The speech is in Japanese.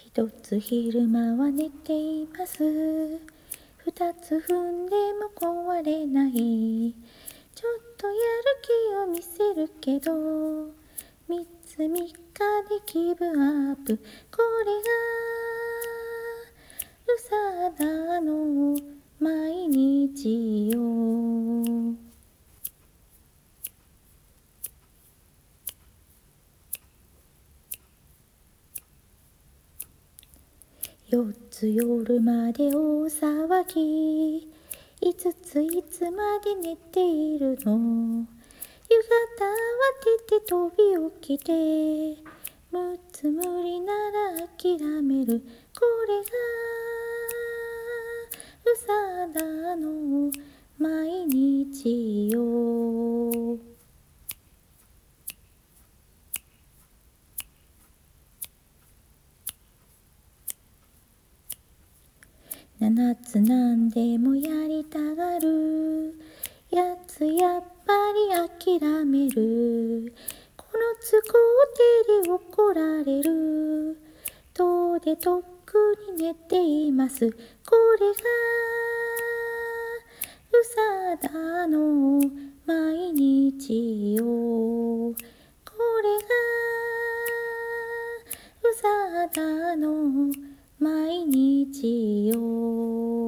一つ昼間は寝ています。二つ踏んでも壊れない。ちょっとやる気を見せるけど、三つ三日でギブアップ。これがルサダの毎日よ。4つ夜まで大騒ぎ。5ついつまで寝ているの。夕方慌てて飛び起きて、6つ無理なら諦める。これがルサダの毎日よ。7つ何でもやりたがる。8つやっぱり諦める。この都合で怒られる。どうでとっくに寝ています。これがルサダの毎日よ。これがルサダの毎日よ。